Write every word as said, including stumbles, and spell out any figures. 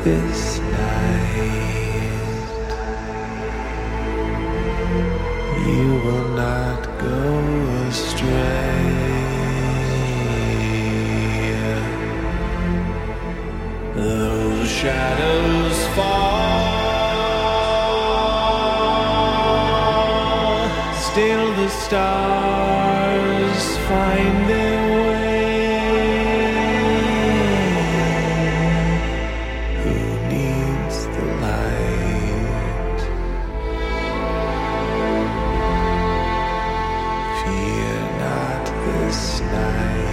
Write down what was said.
this night. You will not go astray. Those shadows fall, still the stars find their way. Who needs the light? Fear not this night.